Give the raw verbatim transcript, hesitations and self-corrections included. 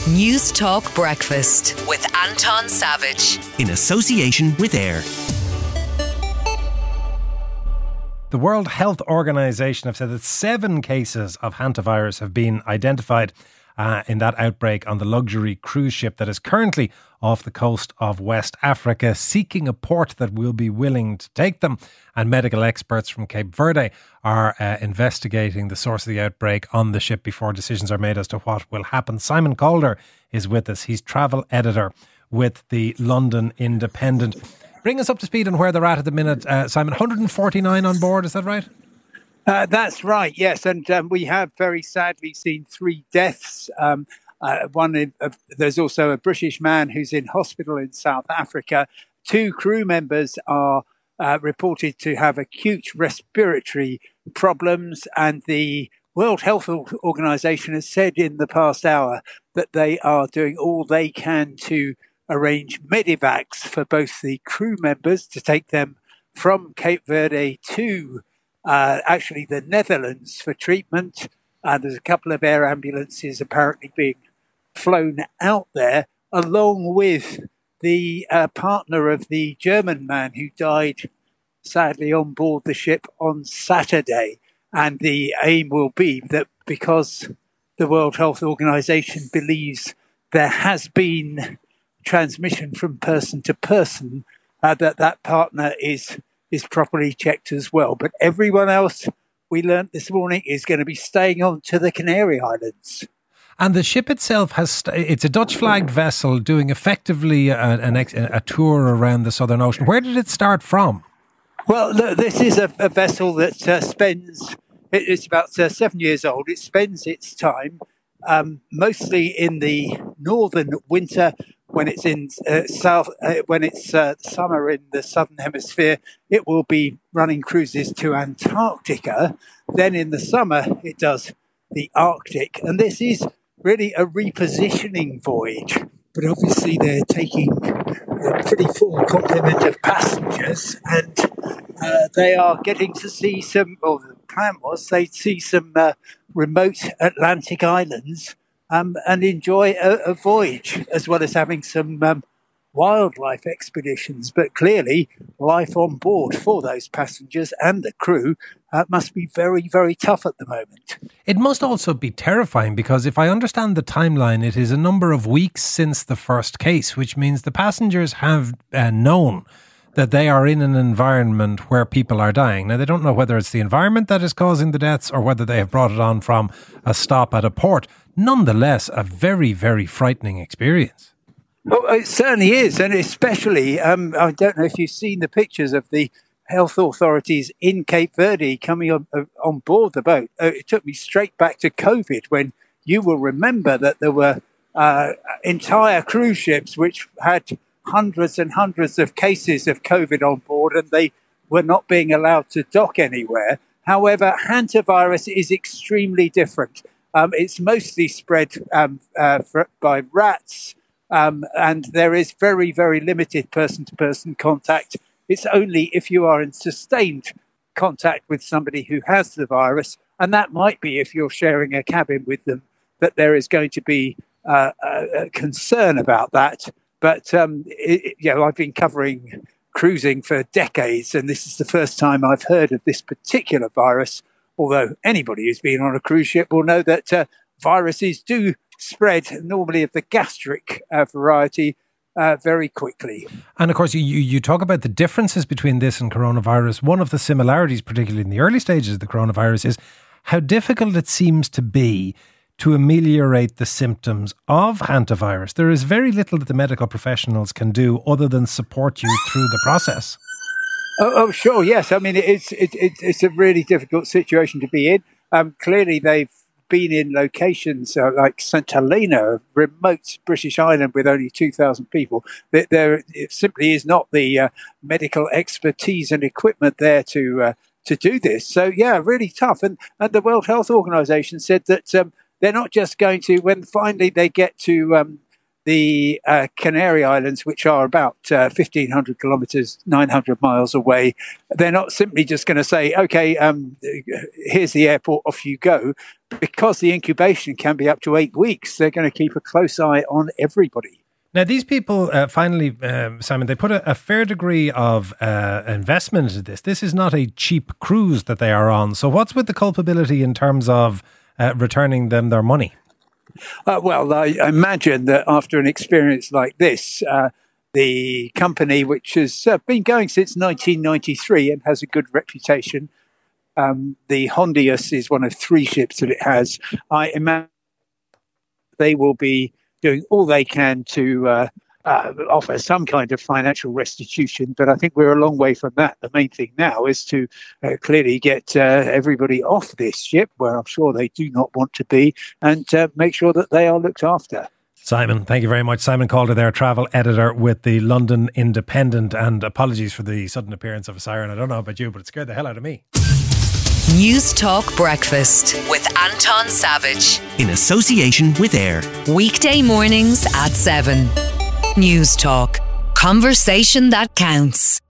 News Talk Breakfast with Anton Savage. In association with AIR. The World Health Organization have said that seven cases of hantavirus have been identified uh, in that outbreak on the luxury cruise ship that is currently off the coast of West Africa, seeking a port that will be willing to take them. And medical experts from Cape Verde are uh, investigating the source of the outbreak on the ship before decisions are made as to what will happen. Simon Calder is with us. He's travel editor with the London Independent. Bring us up to speed on where they're at at the minute, uh, Simon. one hundred forty-nine on board, is that right? Uh, that's right, yes. And um, we have very sadly seen three deaths. Um, uh, one, in, uh, there's also a British man who's in hospital in South Africa. Two crew members are uh, reported to have acute respiratory problems. And the World Health Organization has said in the past hour that they are doing all they can to arrange medivacs for both the crew members to take them from Cape Verde to uh, actually the Netherlands for treatment. Uh, there's a couple of air ambulances apparently being flown out there, along with the uh, partner of the German man who died sadly on board the ship on Saturday. And the aim will be that because the World Health Organization believes there has been transmission from person to person, uh, that that partner is is properly checked as well. But everyone else, we learnt this morning, is going to be staying on to the Canary Islands. And the ship itself has, st- it's a Dutch flagged vessel doing effectively a, an ex- a tour around the Southern Ocean. Where did it start from? Well, look, this is a, a vessel that uh, spends, it, it's about uh, seven years old. It spends its time um, mostly in the northern winter. When it's in uh, south, uh, when it's uh, summer in the southern hemisphere, it will be running cruises to Antarctica. Then in the summer, it does the Arctic, and this is really a repositioning voyage. But obviously, they're taking a pretty full complement of passengers, and uh, they are getting to see some. Or the plan was they'd see some uh, remote Atlantic islands. Um, and enjoy a, a voyage, as well as having some um, wildlife expeditions. But clearly, life on board for those passengers and the crew uh, must be very, very tough at the moment. It must also be terrifying, because if I understand the timeline, it is a number of weeks since the first case, which means the passengers have uh, known that they are in an environment where people are dying. Now, they don't know whether it's the environment that is causing the deaths or whether they have brought it on from a stop at a port. Nonetheless, a very, very frightening experience. Well, it certainly is. And especially, um, I don't know if you've seen the pictures of the health authorities in Cape Verde coming on, uh, on board the boat. Uh, it took me straight back to COVID, when you will remember that there were uh, entire cruise ships which had hundreds and hundreds of cases of COVID on board, and they were not being allowed to dock anywhere. However, hantavirus is extremely different. Um, it's mostly spread um, uh, for, by rats, um, and there is very, very limited person-to-person contact. It's only if you are in sustained contact with somebody who has the virus, and that might be if you're sharing a cabin with them, that there is going to be uh, a, a concern about that. But, um, it, you know, I've been covering cruising for decades, and this is the first time I've heard of this particular virus, although anybody who's been on a cruise ship will know that uh, viruses do spread, normally of the gastric uh, variety, uh, very quickly. And of course, you, you talk about the differences between this and coronavirus. One of the similarities, particularly in the early stages of the coronavirus, is how difficult it seems to be to ameliorate the symptoms of hantavirus. There is very little that the medical professionals can do other than support you through the process. Oh, oh sure, yes. I mean, it's it, it, it's a really difficult situation to be in. Um, clearly, they've been in locations uh, like Saint Helena, a remote British island with only two thousand people. There, there it simply is not the uh, medical expertise and equipment there to uh, to do this. So, yeah, really tough. And, and the World Health Organization said that um, they're not just going to, when finally they get to um, the uh, Canary Islands, which are about uh, fifteen hundred kilometres, nine hundred miles away, they're not simply just going to say, OK, um, here's the airport, off you go. Because the incubation can be up to eight weeks, they're going to keep a close eye on everybody. Now, these people, uh, finally, um, Simon, they put a, a fair degree of uh, investment into this. This is not a cheap cruise that they are on. So what's with the culpability in terms of uh, returning them their money? Uh, well, I imagine that after an experience like this, uh, the company, which has uh, been going since nineteen ninety-three and has a good reputation, um, the Hondius is one of three ships that it has. I imagine they will be doing all they can to uh, uh, offer some kind of financial restitution. But I think we're a long way from that. The main thing now is to uh, clearly get uh, everybody off this ship, where I'm sure they do not want to be, and uh, make sure that they are looked after. Simon, thank you very much. Simon Calder there, travel editor with the London Independent. And apologies for the sudden appearance of a siren. I don't know about you, but it scared the hell out of me. News Talk Breakfast with Anton Savage. In association with AIR. Weekday mornings at seven. News Talk. Conversation that counts.